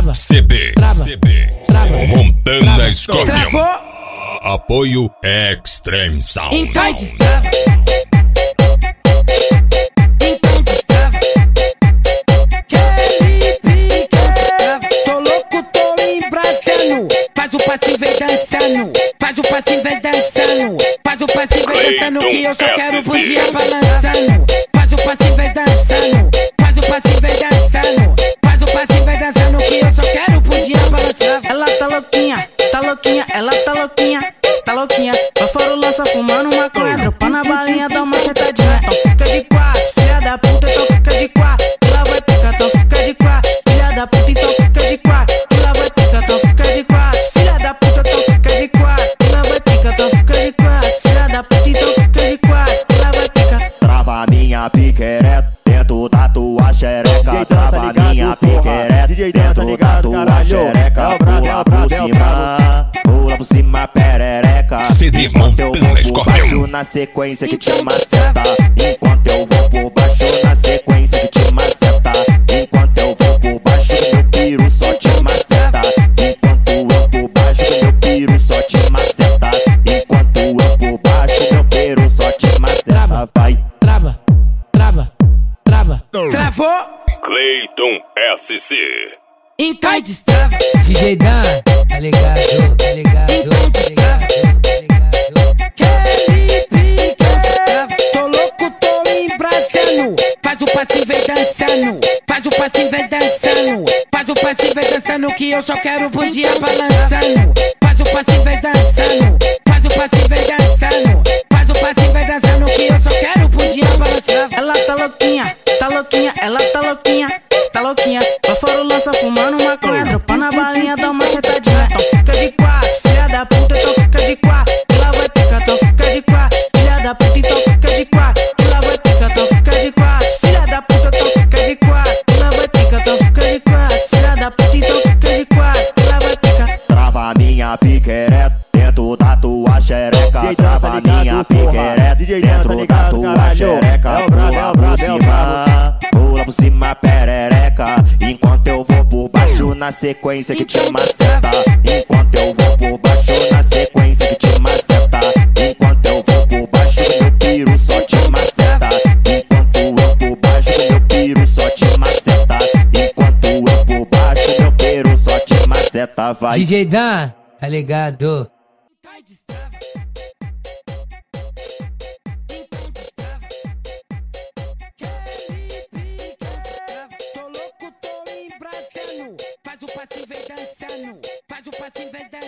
CB, Montana Scorpion. Apoio Extreme Sound. Então destrava. Tô louco, tô embrasando. Faz o passinho, vem dançando. Faz o passinho, vem dançando. Faz o passinho, vem dançando. Que eu só quero um dia balançando. Faz o passinho, vem dançando. Faz o passinho, vem dançando. Faz o passinho, vem dançando. Que eu só quero um dia balançando. Ela tá louquinha, ela tá louquinha, tá louquinha. Pra fora o lança fumando maconha, dropando a balinha, dá uma sentadinha. Então fica de quatro, filha da puta, então fica de quatro. Ela vai picar, então fica de quatro. Filha da puta, então fica de quatro. Ela vai picar, então fica de quatro. Filha da puta, então fica de quatro. Ela vai picar, então fica de quatro. Filha da puta, então fica de quatro. Ela vai picar. Trava minha piquereta dentro da tua xereca. Trava minha piquereta dentro da tua xereca. Pula por cima, pula por cima, perereca. CD Montana Scorpion. Na sequência que te maceta. Enquanto eu vou por baixo, na sequência que te maceta. Enquanto eu vou por baixo, meu piro só te maceta. Enquanto eu por baixo, meu piro só te maceta. Enquanto eu por baixo, meu piro só te maceta. Vai. Trava. Travou. Cleiton SC. Então destrava. DJ Dan, tá ligado? Então destrava. Tô louco, tô embrasando. Faz o passinho, vem dançando. Faz o passinho, vem dançando. Faz o passinho, vem dançando. Que eu só quero um dia balançando. Faz o passinho, vem dançando. Faz o passinho, vem dançando. Faz o passinho, vem dançando. Que eu só quero um dia balançando. Ela tá louquinha, ela tá louquinha, tá louquinha. Pra fora o lança fumando maconha, dropando a balinha, dá uma sentadinha. Então fica de quatro, filha da puta, então fica de quatro. Ela vai picar, então fica de quatro. Filha da puta, então fica de quatro. Ela vai picar, então fica de quatro. Filha da puta, então fica de quatro. Ela vai picar, então fica de quatro. Filha da puta, então fica de quatro. Ela vai picar. Trava minha piquereta dentro da tua xereca. Trava minha piquereta dentro da tua xereca. Pula por cima, pula por cima, perereca. Enquanto eu vou por baixo, na sequência que te maceta. Enquanto eu vou por baixo, na sequência que te maceta. Enquanto eu vou por baixo, meu piro só te maceta. Enquanto eu por baixo, meu piro só te maceta. Enquanto eu por baixo, meu piro só te maceta. Vai. DJ Dan, tá ligado? Tô louco, tô embrasando. Faz o passinho, vem dançando. Faz o passinho, vem dançando.